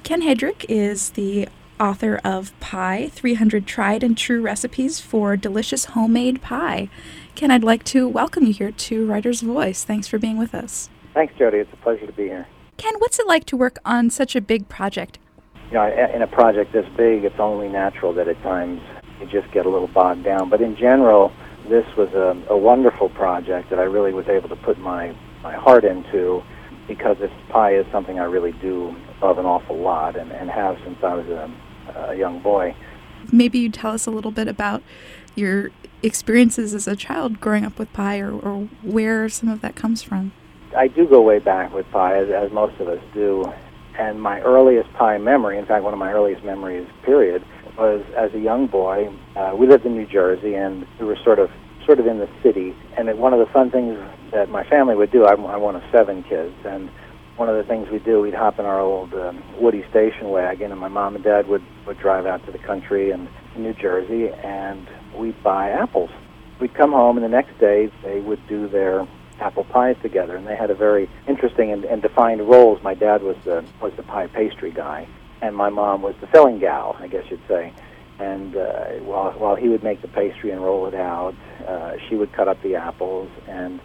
Ken Hedrick is the author of Pie, 300 Tried and True Recipes for Delicious Homemade Pie. Ken, I'd like to welcome you here to Writer's Voice. Thanks for being with us. Thanks, Jody. It's a pleasure to be here. Ken, what's it like to work on such a big project? You know, in a project this big, it's only natural that at times you just get a little bogged down. But in general, this was a wonderful project that I really was able to put my heart into, because this pie is something I really do love an awful lot and have since I was a young boy. Maybe you tell us a little bit about your experiences as a child growing up with pie, or where some of that comes from. I do go way back with pie, as most of us do. And my earliest pie memory, in fact, one of my earliest memories, period, was as a young boy. We lived in New Jersey, and we were sort of in the city. And one of the fun things that my family would do, I'm one of 7 kids, and one of the things we'd do, we'd hop in our old Woody station wagon, and my mom and dad would drive out to the country in New Jersey, and we'd buy apples. We'd come home, and the next day they would do their apple pies together, and they had a very interesting and defined roles. My dad was the pie pastry guy, and my mom was the filling gal, I guess you'd say. And while he would make the pastry and roll it out, she would cut up the apples and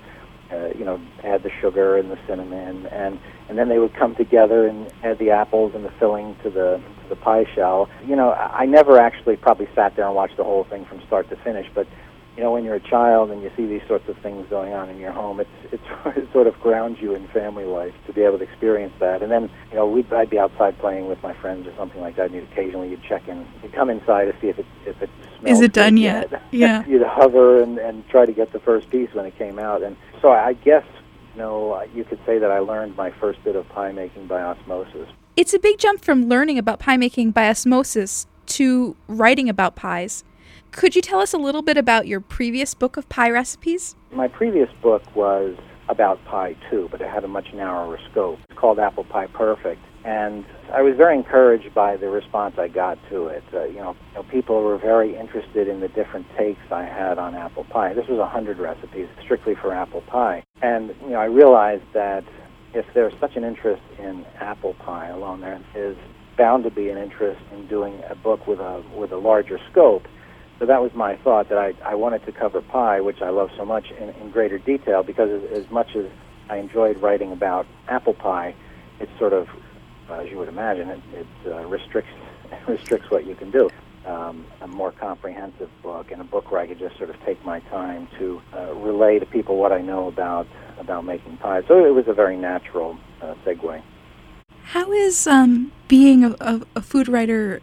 add the sugar and the cinnamon, and then they would come together and add the apples and the filling to the pie shell. You know, I never actually probably sat there and watched the whole thing from start to finish, but you know, when you're a child and you see these sorts of things going on in your home, it sort of grounds you in family life to be able to experience that. And then, you know, I'd be outside playing with my friends or something like that, and occasionally you'd check in, you'd come inside to see if it smells. Is it done yet? Yeah. You'd hover and try to get the first piece when it came out. And so I guess, you could say that I learned my first bit of pie making by osmosis. It's a big jump from learning about pie making by osmosis to writing about pies. Could you tell us a little bit about your previous book of pie recipes? My previous book was about pie, too, but it had a much narrower scope. It's called Apple Pie Perfect, and I was very encouraged by the response I got to it. People were very interested in the different takes I had on apple pie. This was 100 recipes strictly for apple pie. And, I realized that if there's such an interest in apple pie alone, there is bound to be an interest in doing a book with a larger scope. So that was my thought, that I wanted to cover pie, which I love so much, in greater detail, because as much as I enjoyed writing about apple pie, it sort of, as you would imagine, it restricts what you can do. A more comprehensive book, and a book where I could just sort of take my time to relay to people what I know about making pies. So it was a very natural segue. How is being a food writer,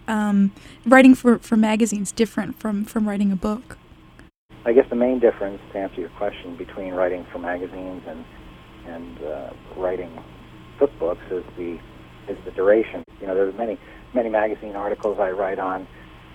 writing for magazines, different from writing a book? I guess the main difference, to answer your question, between writing for magazines and writing cookbooks is the duration. There's many magazine articles I write on.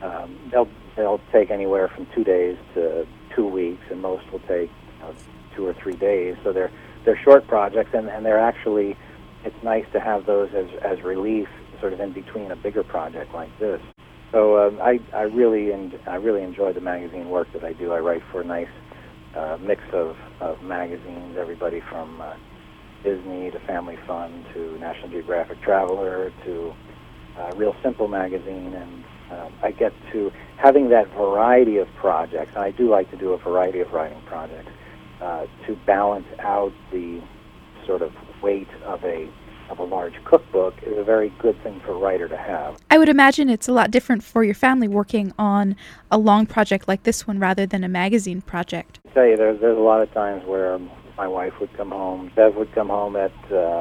They'll take anywhere from 2 days to 2 weeks, and most will take 2 or 3 days. So they're short projects, and they're actually, it's nice to have those as relief, sort of in between a bigger project like this. So I really enjoy the magazine work that I do. I write for a nice mix of magazines, everybody from Disney to Family Fun to National Geographic Traveler to Real Simple magazine, and I get to having that variety of projects. And I do like to do a variety of writing projects to balance out the sort of weight of a large cookbook is a very good thing for a writer to have. I would imagine it's a lot different for your family working on a long project like this one rather than a magazine project. I tell you, there's a lot of times where my wife would come home, Bev would come home at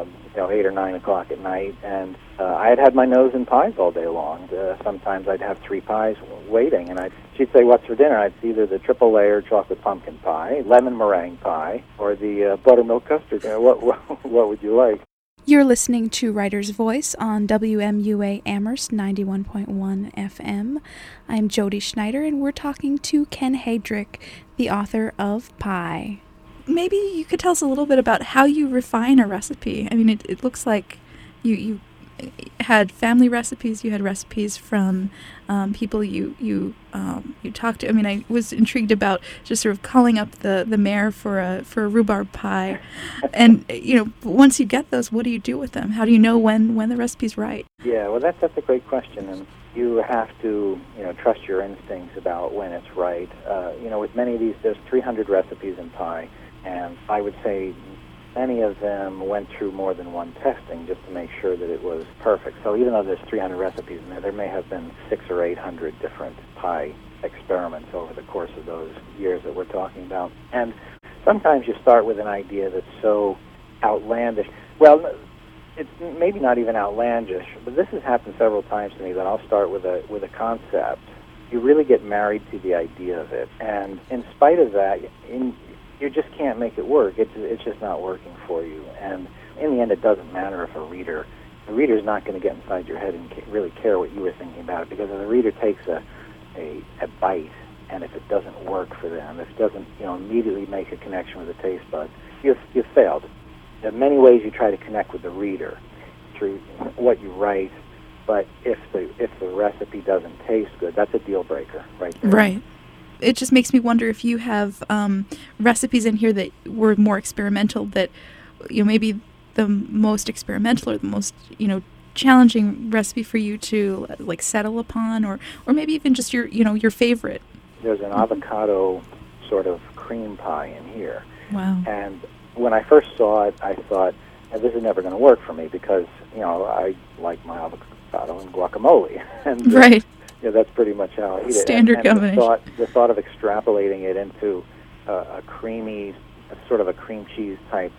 8 or 9 o'clock at night, and I had my nose in pies all day long. Sometimes I'd have 3 pies waiting, and she'd say, "What's for dinner?" I'd see either the triple layer chocolate pumpkin pie, lemon meringue pie, or the buttermilk custard. What would you like? You're listening to Writer's Voice on WMUA Amherst 91.1 FM. I'm Jody Schneider, and we're talking to Ken Hedrick, the author of Pie. Maybe you could tell us a little bit about how you refine a recipe. I mean, it looks like you had family recipes, you had recipes from people you talked to. I mean, I was intrigued about just sort of calling up the mayor for a rhubarb pie, and once you get those, what do you do with them? How do you know when the recipe's right? Yeah, well, that's a great question, and you have to trust your instincts about when it's right. With many of these, there's 300 recipes in pie, and I would say many of them went through more than one testing just to make sure that it was perfect. So even though there's 300 recipes in there may have been 600 or 800 different pie experiments over the course of those years that we're talking about. And sometimes you start with an idea that's so outlandish. Well, it's maybe not even outlandish, but this has happened several times to me that I'll start with a concept. You really get married to the idea of it, and in spite of that, you just can't make it work. It's just not working for you. And in the end, it doesn't matter if the reader's not going to get inside your head and really care what you were thinking about it, because if the reader takes a bite, and if it doesn't work for them, if it doesn't immediately make a connection with the taste buds, you've failed. There are many ways you try to connect with the reader through what you write, but if the recipe doesn't taste good, that's a deal breaker right there. Right. It just makes me wonder if you have recipes in here that were more experimental, that maybe the most experimental or the most challenging recipe for you to settle upon, or maybe even just your favorite. There's an avocado sort of cream pie in here. Wow. And when I first saw it, I thought, this is never going to work for me because I like my avocado and guacamole, and right. That's pretty much how I eat it. Standard combination. The thought of extrapolating it into a creamy, sort of a cream cheese type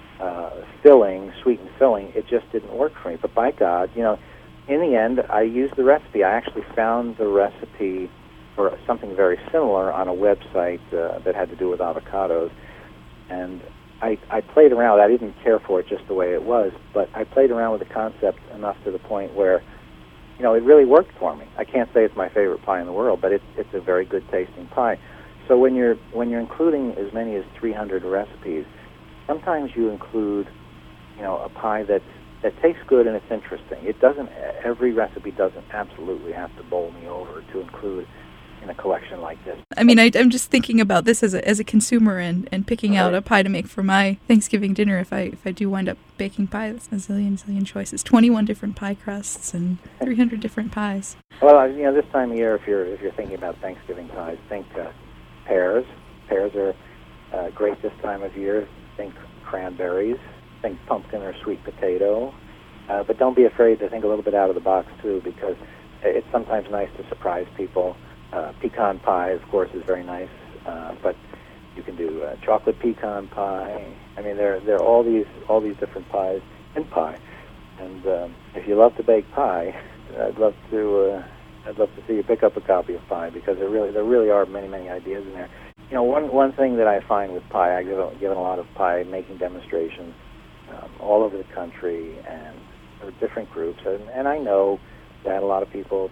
filling, sweetened filling, it just didn't work for me. But by God, in the end, I used the recipe. I actually found the recipe for something very similar on a website that had to do with avocados, and I played around. I didn't care for it just the way it was, but I played around with the concept enough to the point where it really worked for me. I can't say it's my favorite pie in the world, but it's a very good tasting pie. So when you're including as many as 300 recipes, sometimes you include a pie that tastes good and it's interesting. Every recipe doesn't absolutely have to bowl me over to include in a collection like this. I mean, I'm just thinking about this as a consumer and picking out a pie to make for my Thanksgiving dinner. If I do wind up baking pie, that's a zillion choices. 21 different pie crusts and 300 different pies. Well, this time of year, if you're thinking about Thanksgiving pies, think pears. Pears are great this time of year. Think cranberries. Think pumpkin or sweet potato. But don't be afraid to think a little bit out of the box too, because it's sometimes nice to surprise people. Pecan pie, of course, is very nice, but you can do chocolate pecan pie. I mean, there are all these different pies in pie. And if you love to bake pie, I'd love to see you pick up a copy of pie, because there really are many ideas in there. One thing that I find with pie, I've given a lot of pie making demonstrations all over the country, and there are different groups, and I know that a lot of people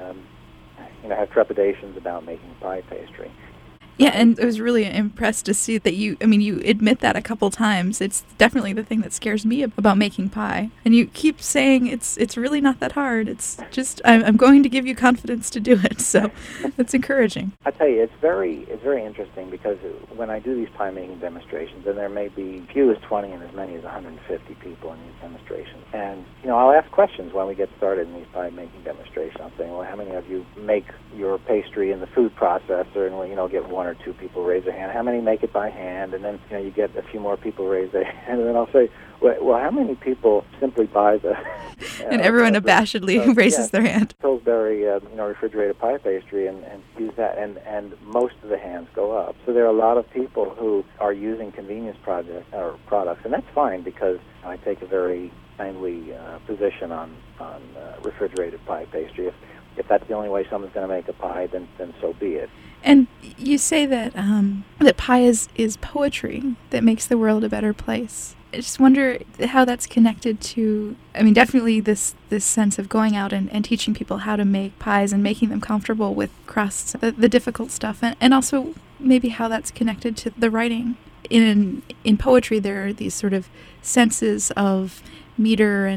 have trepidations about making pie pastry. Yeah, and I was really impressed to see that you admit that a couple times. It's definitely the thing that scares me about making pie. And you keep saying it's really not that hard. It's just, I'm going to give you confidence to do it. So it's encouraging. I tell you, it's very interesting, because when I do these pie making demonstrations, and there may be few as 20 and as many as 150 people in these demonstrations. And, I'll ask questions when we get started in these pie making demonstrations. I'm saying, well, how many of you make your pastry in the food processor? And get one or two people raise their hand. How many make it by hand? And then you get a few more people raise their hand, and then I'll say, well, how many people simply buy the and everyone abashedly raises their hand. Pillsbury refrigerated pie pastry and use that, and most of the hands go up. So there are a lot of people who are using convenience products, and that's fine, because I take a very kindly position on refrigerated pie pastry. If that's the only way someone's going to make a pie, then so be it. And you say that that pie is poetry that makes the world a better place. I just wonder how that's connected to, definitely this sense of going out and teaching people how to make pies and making them comfortable with crusts, the difficult stuff, and also maybe how that's connected to the writing. In poetry, there are these sort of senses of meter and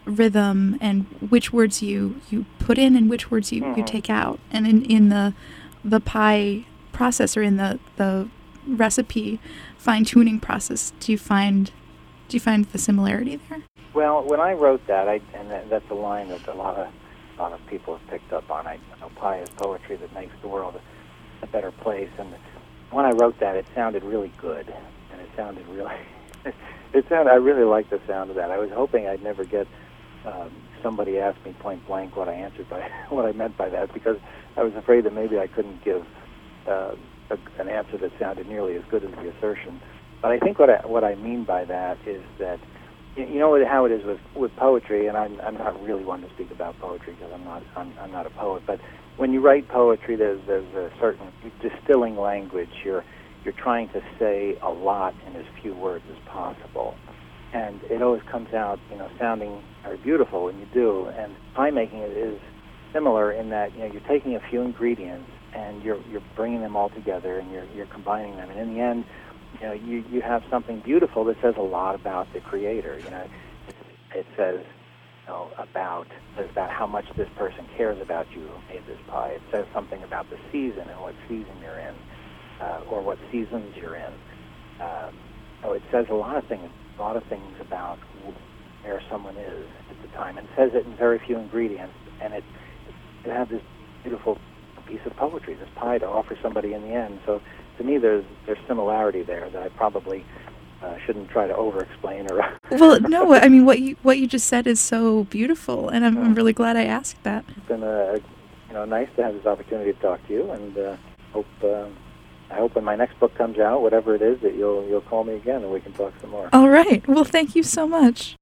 rhythm and which words you put in and which words you take out. And in the pie process, or in the recipe fine-tuning process, do you find the similarity there? Well, when I wrote that, that's a line that a lot of people have picked up on. Pie is poetry that makes the world a better place. And when I wrote that, it sounded really good, and it sounded really. I really liked the sound of that. I was hoping I'd never get somebody ask me point blank what I meant by that, because I was afraid that maybe I couldn't give an answer that sounded nearly as good as the assertion. But I think what I mean by that is that, you know how it is with poetry, and I'm not really one to speak about poetry because I'm not a poet. But when you write poetry, there's a certain distilling language. You're trying to say a lot in as few words as possible, and it always comes out, sounding very beautiful when you do. And pie making is similar in that you're taking a few ingredients and you're bringing them all together, and you're combining them, and in the end, you have something beautiful that says a lot about the creator. It says about how much this person cares about you who made this pie. It says something about the season and what season you're in, or what seasons you're in. It says a lot of things about where someone is at the time, and says it in very few ingredients, and it has this beautiful piece of poetry, this pie to offer somebody in the end. So to me, there's similarity there that I probably shouldn't try to over-explain or. Well, no, I mean what you just said is so beautiful, and I'm really glad I asked that. It's been nice to have this opportunity to talk to you, and I hope when my next book comes out, whatever it is, that you'll call me again and we can talk some more. All right. Well, thank you so much.